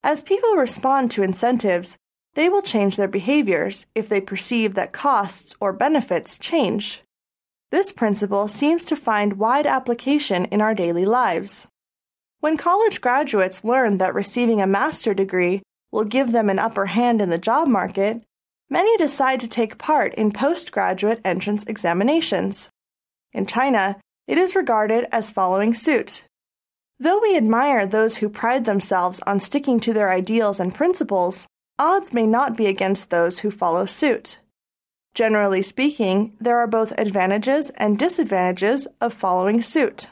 As people respond to incentives, they will change their behaviors if they perceive that costs or benefits change. This principle seems to find wide application in our daily lives. When college graduates learn that receiving a master's degree will give them an upper hand in the job market, many decide to take part in postgraduate entrance examinations. In China, it is regarded as following suit. Though we admire those who pride themselves on sticking to their ideals and principles, odds may not be against those who follow suit. Generally speaking, there are both advantages and disadvantages of following suit.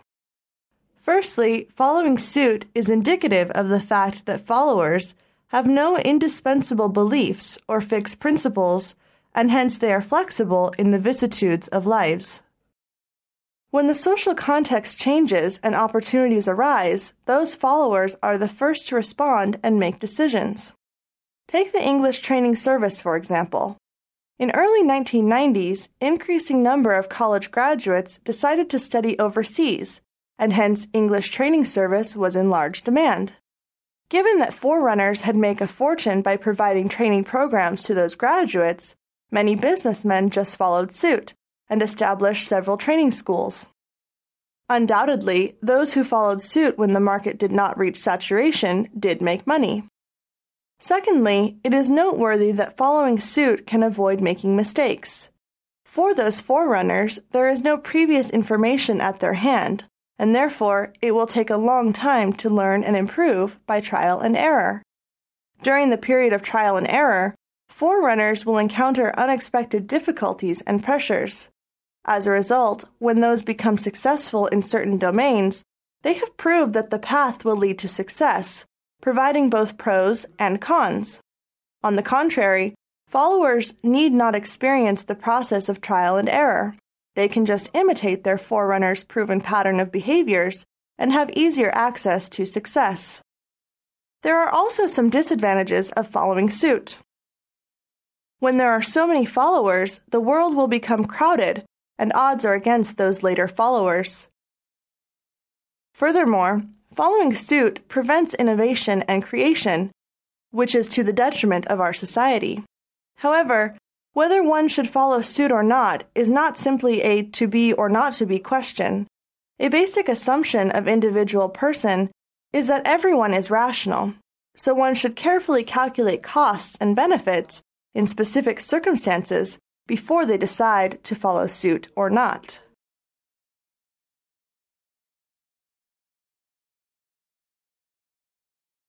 Firstly, following suit is indicative of the fact that followers have no indispensable beliefs or fixed principles, and hence they are flexible in the vicissitudes of lives. When the social context changes and opportunities arise, those followers are the first to respond and make decisions. Take the English training service, for example. In early 1990s, increasing number of college graduates decided to study overseas, and hence English training service was in large demand. Given that forerunners had made a fortune by providing training programs to those graduates, many businessmen just followed suit and established several training schools. Undoubtedly, those who followed suit when the market did not reach saturation did make money. Secondly, it is noteworthy that following suit can avoid making mistakes. For those forerunners, there is no previous information at their hand, and therefore it will take a long time to learn and improve by trial and error. During the period of trial and error, forerunners will encounter unexpected difficulties and pressures. As a result, when those become successful in certain domains, they have proved that the path will lead to success, providing both pros and cons. On the contrary, followers need not experience the process of trial and error. They can just imitate their forerunners' proven pattern of behaviors and have easier access to success. There are also some disadvantages of following suit. When there are so many followers, the world will become crowded, and odds are against those later followers. Furthermore, following suit prevents innovation and creation, which is to the detriment of our society. However, whether one should follow suit or not is not simply a to be or not to be question. A basic assumption of individual person is that everyone is rational, so one should carefully calculate costs and benefits in specific circumstances before they decide to follow suit or not.